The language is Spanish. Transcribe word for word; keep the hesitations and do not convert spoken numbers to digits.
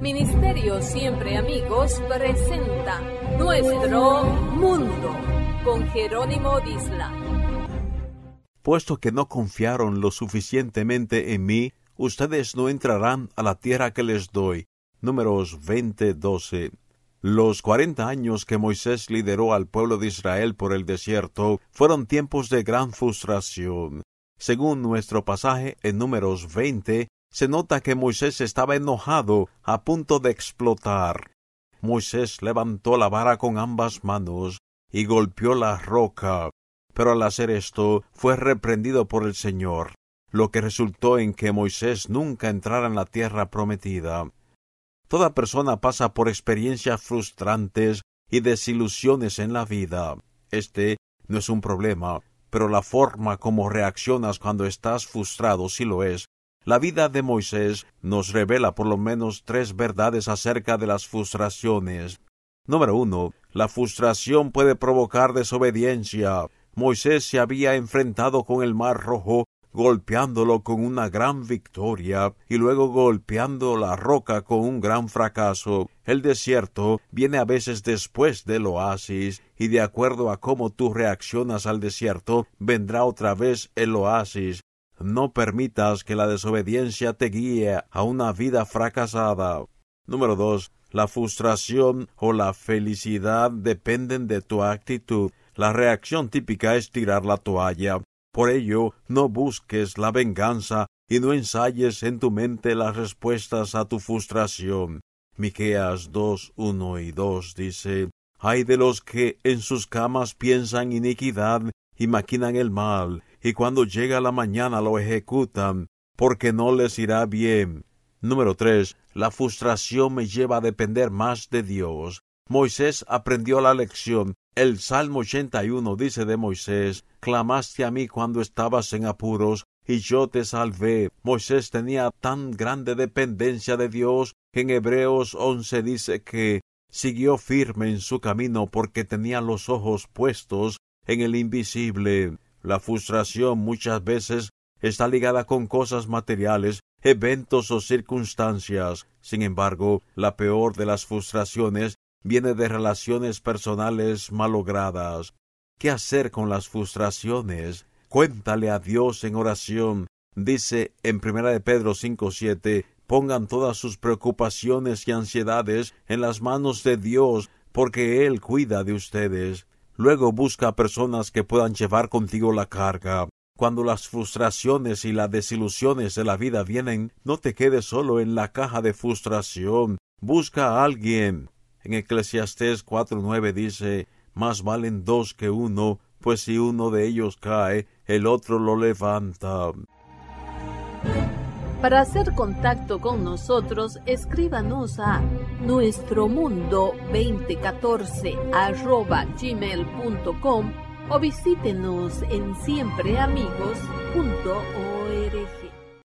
Ministerio Siempre Amigos presenta Nuestro Mundo con Jerónimo Disla. Puesto que no confiaron lo suficientemente en mí, ustedes no entrarán a la tierra que les doy. Números veinte doce. Los cuarenta años que Moisés lideró al pueblo de Israel por el desierto fueron tiempos de gran frustración. Según nuestro pasaje en Números veinte, se nota que Moisés estaba enojado, a punto de explotar. Moisés levantó la vara con ambas manos y golpeó la roca, pero al hacer esto fue reprendido por el Señor, lo que resultó en que Moisés nunca entrara en la tierra prometida. Toda persona pasa por experiencias frustrantes y desilusiones en la vida. Este no es un problema, pero la forma como reaccionas cuando estás frustrado sí lo es. La vida de Moisés nos revela por lo menos tres verdades acerca de las frustraciones. Número uno, la frustración puede provocar desobediencia. Moisés se había enfrentado con el Mar Rojo, golpeándolo con una gran victoria, y luego golpeando la roca con un gran fracaso. El desierto viene a veces después del oasis, y de acuerdo a cómo tú reaccionas al desierto, vendrá otra vez el oasis. No permitas que la desobediencia te guíe a una vida fracasada. Número dos. La frustración o la felicidad dependen de tu actitud. La reacción típica es tirar la toalla. Por ello, no busques la venganza y no ensayes en tu mente las respuestas a tu frustración. Miqueas dos, uno y dos dice: Ay de los que en sus camas piensan iniquidad y maquinan el mal, y cuando llega la mañana lo ejecutan, porque no les irá bien. Número tres. La frustración me lleva a depender más de Dios. Moisés aprendió la lección. El Salmo ochenta y uno dice de Moisés: Clamaste a mí cuando estabas en apuros, y yo te salvé. Moisés tenía tan grande dependencia de Dios que en Hebreos once dice que siguió firme en su camino porque tenía los ojos puestos en el invisible. La frustración muchas veces está ligada con cosas materiales, eventos o circunstancias. Sin embargo, la peor de las frustraciones viene de relaciones personales malogradas. ¿Qué hacer con las frustraciones? Cuéntale a Dios en oración. Dice en primera de Pedro cinco siete, pongan todas sus preocupaciones y ansiedades en las manos de Dios, porque Él cuida de ustedes. Luego busca a personas que puedan llevar contigo la carga. Cuando las frustraciones y las desilusiones de la vida vienen, no te quedes solo en la caja de frustración. Busca a alguien. En Eclesiastés cuatro nueve dice: Más valen dos que uno, pues si uno de ellos cae, el otro lo levanta. Para hacer contacto con nosotros, escríbanos a nuestromundo veinte catorce arroba gmail punto com o visítenos en siempreamigos punto org.